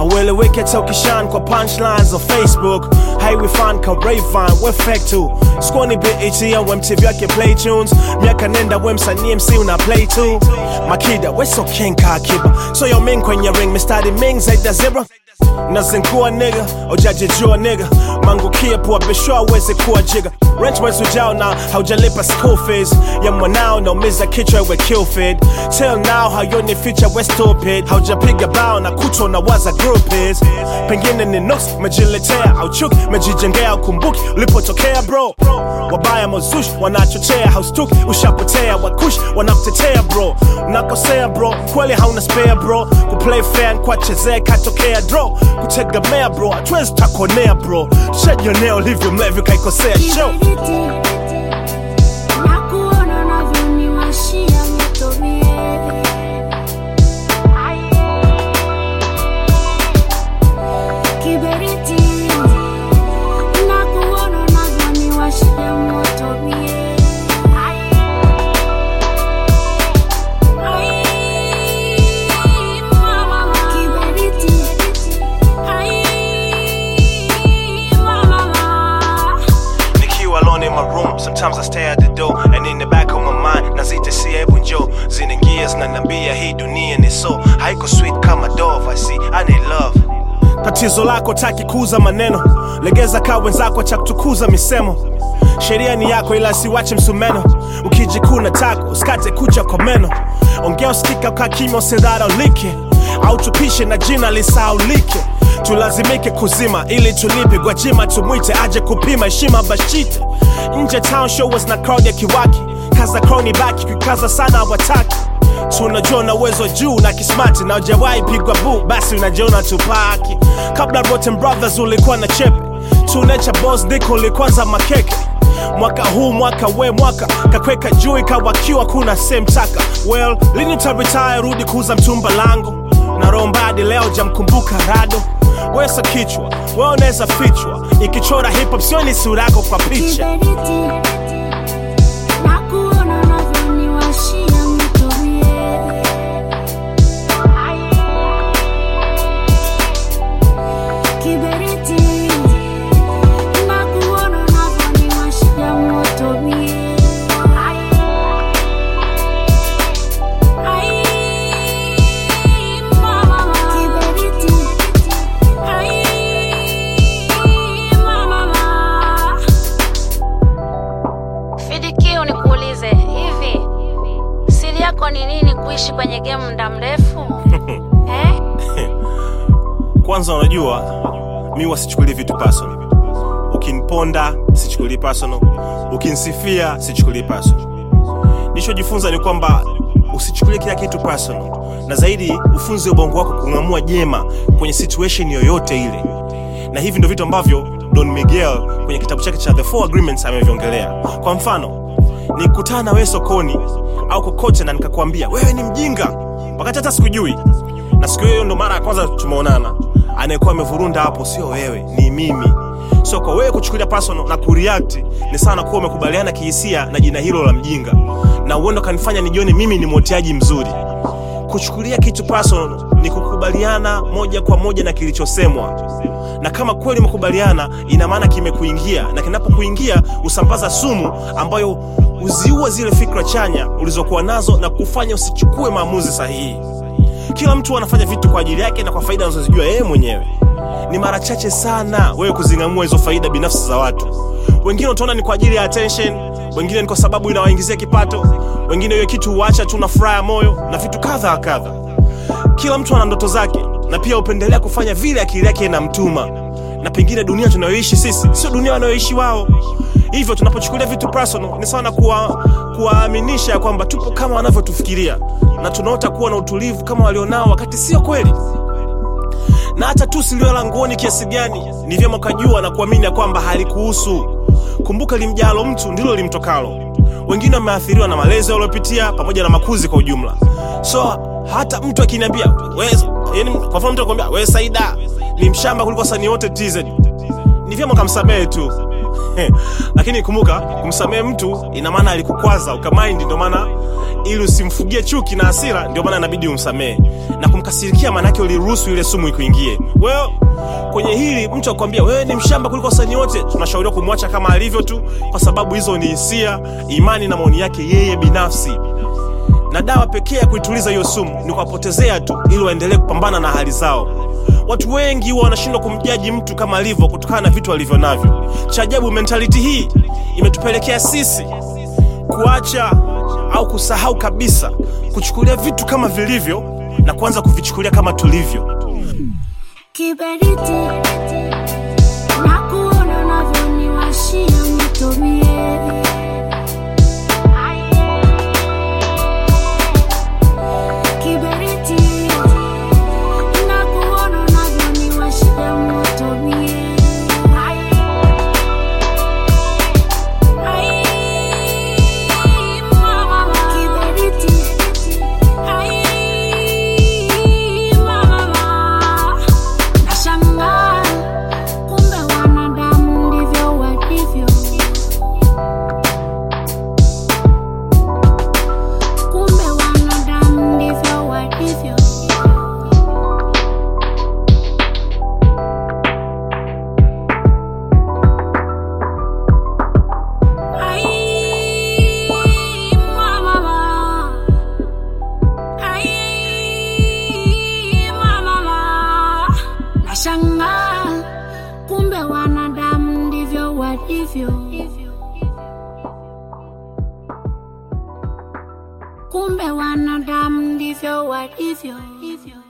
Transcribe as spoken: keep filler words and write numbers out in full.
haueleweki hata ukishan kwa punchlines on Facebook. Highway fan ka Rayvan we fake too. Squani B H ya M T V yake play tunes. Miaka nenda we msanii M C una play too. Makida we so king ka kiba. So yo ming kwenye ring me started ming zaida zebra. Nazinkuwa nigga, ojaje jua nigga. Mangu kia puwa bishwa weze kuwa jiga. Rent mwezi ujao na haujalipa school fees. Ya mwanao na umiza kichwa we kill feed. Till now hayoni feature we stupid. Haujapiga bao na kuto na waza group is. Pengine ni nooks mejiletea au chuki mejijengea ukumbuki ulipotokea bro. Wabaya mozush wanachochea haustuki ushapotea wakush wanakutetea bro. Unakosea bro kweli hauna spare bro. Kuplay fair kwa chezea katokea draw. Kutegemea bro atwezi takonea bro. Tushajionea ulivyo mlevi kaikosea show. Nakuona unavyoniwashia moto mie. Kiberiti. Nakuona unavyoniwashia moto mie. Sometimes I stay at the door and in the back of my mind nazita si ebu njo zinaingia zinaniambia hii dunia ni so haiko sweet kama dove. I see I need love. Tatizo lako taki kuuza maneno, legeza kaa wenzako cha kutukuza misemo. Sheria ni yako ila siwache msumeno, ukijikuna tako usikate kucha kwa meno. Ongea usikika ukakimya usidhara ulike, au tupishe na jina lisaulike. Tulazimike kuzima ili tulipe Gwajima tumwite aje kupima heshima bashite. Nje town show was na crowd ya kiwaki, kaza crowni baki kukaza sana wataki. Tunajua na uwezo juu na kismati na ujawahi pigwa buu basi unajiona tupaki. Kabla Rotten Brothers ulikuwa na chepe, tunecha boss diko ulikwanza makeke. Mwaka huu mwaka we mwaka kakweka juu ikawakiwa kuna same taka. Well lini utaretire rudi kuuza mtumba langu. Na rombadi leo jamkumbuka rado. Wesa kichwa, wewe unaweza fichwa. Ikichora hip hop sioni sura yako kwa picha. Nakuona unavyoniwashia moto mie. Kiberiti. Nakuona unavyoniwashia moto mie. Kwa nini kuishi kwenye game muda mrefu? Eh? Kwanza unajua mimi wasichukulie vitu personal. Ukiniponda sichukulie personal, ukinisifia sichukulie personal. Nilichojifunza ni kwamba usichukulie kila kitu personal, na zaidi ufunze ubongo wako kung'amua jema kwenye situation yoyote ile. Na hivi ndio vitu ambavyo Don Miguel kwenye kitabu chake cha The Four Agreements ameviongelea. Kwa mfano, nikutana na wewe sokoni au kokote na nikakwambia wewe ni mjinga wakati hata sikujui, na siku hiyo ndo mara ya kwanza tumeonana, anayekuwa amevurunda hapo sio wewe, ni mimi. So kwa wewe kuchukulia personal na kureact ni sana kuwa umekubaliana kihisia na jina hilo la mjinga, na uendo kanifanya nijione mimi ni motiaji mzuri. Kuchukulia kitu personal ni kukubaliana moja kwa moja na kilichosemwa, na kama kweli umekubaliana ina maana kimekuingia, na kinapokuingia usambaza sumu ambayo uziua zile fikra chanya ulizokuwa nazo na kufanya usichukue maamuzi sahihi. Kila mtu anafanya vitu kwa ajili yake na kwa faida anazojua yeye mwenyewe. Ni mara chache sana wewe kuzingamua hizo faida binafsi za watu. Wengine utaona ni kwa ajili ya attention, wengine ni kwa sababu inawaingizia kipato, wengine hiyo kitu huacha tu na furaha moyo na vitu kadha kadha. Kila mtu ana ndoto zake na pia upendelea kufanya vile akili yake inamtuma. Na pengine dunia tunayoishi sisi sio dunia wanayoishi wao. Hivyo tunapochukulia vitu personal ni sawa kuwa kuwaaminisha kwamba tupo kama wanavyotufikiria, na tunaota kuwa na utulivu kama walionao wakati sio kweli. Na hata tu silio la nguoni kiasi gani ni vyema kujua na kuamini kwamba halikuhusu. Kumbuka limjalo mtu ndilo limtokalo. Wengine wameathiriwa na malezi waliopitia pamoja na makuzi kwa ujumla. So hata mtu akiniambia wewe, yani kwa mfano mtu akwambia wewe Saida ni mshamba kuliko wasanii wote T Z, ni vyema kumsamehe tu. Lakini kumbuka, kumsamehe mtu ina maana alikukwaza, ukamind, ndio maana ili usimfugie chuki na hasira, ndio maana inabidi umsamehe. Na kumkasirikia maana yake uliruhusu ile sumu ikuingie. Well, kwenye hili mtu akwambia wewe ni mshamba kuliko wasanii wote, tunashauriwa kumwacha kama alivyo tu, kwa sababu hizo ni hisia, imani na maoni yake yeye binafsi. Na dawa pekee ya kuituliza hiyo sumu ni kuwapotezea tu, ili waendelee kupambana na hali zao. Watu wengi huwa wanashindwa kumjaji mtu kama alivyo kutokana na vitu alivyo navyo. Cha ajabu, mentality hii imetupelekea sisi kuacha au kusahau kabisa kuchukulia vitu kama vilivyo na kuanza kuvichukulia kama tulivyo. Kiberiti na kuona navyo ni washia mtumie. Kiberiti na kuona navyo ni washia mtumie. Shanga, kumbe wanadamu ndivyo walivyo. Kumbe wanadamu ndivyo walivyo.